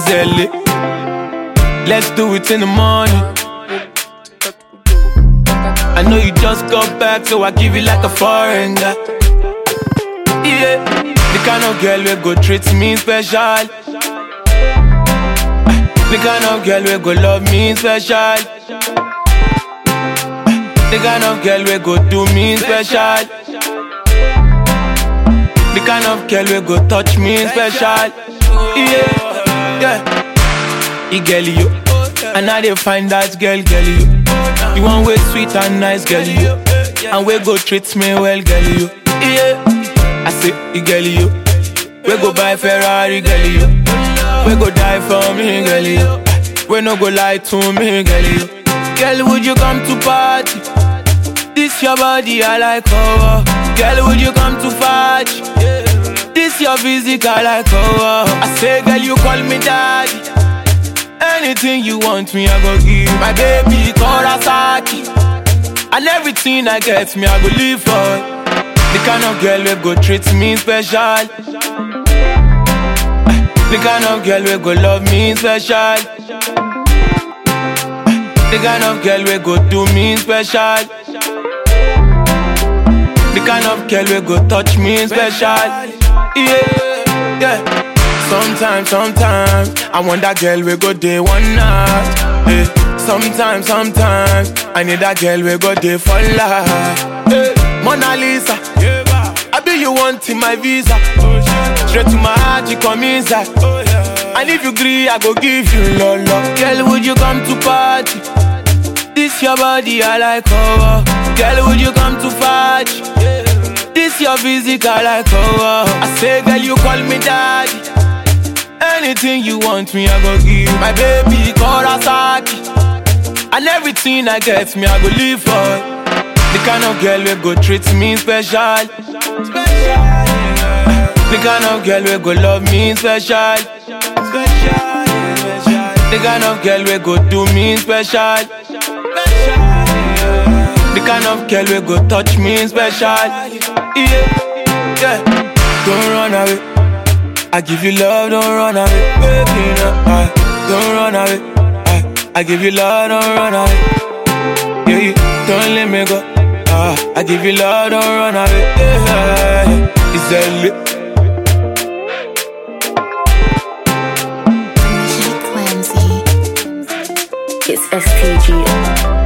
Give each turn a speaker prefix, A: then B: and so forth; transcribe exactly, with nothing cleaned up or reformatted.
A: Izelle. Let's do it in the morning. I know you just got back, so I give you like a foreign guy. Yeah, the kind of girl we go treat me special. The kind of girl we go love me special. The kind of girl we go do me special. The kind of girl we go touch me special. Yeah, yeah. You girl you, and I dey find that girl girl you. You want way sweet and nice girl you, and we go treat me well girl you. Yeah, I say you girl you. We go buy Ferrari girl you. We go die for me girl you. We no go lie to me girl you. Girl, would you come to party? This your body, I like oh. Girl, would you come to party? This your physical, I like oh. I say, girl, you call me daddy. Anything you want me, I go give. My baby, Kawasaki. And everything I get me, I go live for. The kind of girl we go treat me special. The kind of girl we go love me special. The kind of girl we go do me special. The kind of girl we go touch me special. Yeah, yeah. Sometimes, sometimes I want that girl we go day one night. Yeah. Sometimes, sometimes I need that girl we go day for life. Yeah. Mona Lisa, I be you wanting my visa. Straight to my heart, you come inside. And if you agree, I go give you lolo. Girl, would you come to party? This your body, I like oh. Girl, would you come to party? This your physical, I like oh. I say, girl, you call me daddy. Anything you want me, I go give. My baby, Kawasaki. And everything I get me, I go live for. The kind of girl we go treat me special. The kind of girl we go love me special. The kind of girl we go do me special. The kind of girl we go touch me special. Yeah, yeah. Don't run away. I give you love, don't run away. Baby, no, I, don't run away. I, I give you love, don't run away. Yeah, yeah. Don't let me go. Uh, I give you love, don't run away. Yeah, yeah. It's a lit.
B: It's S T G.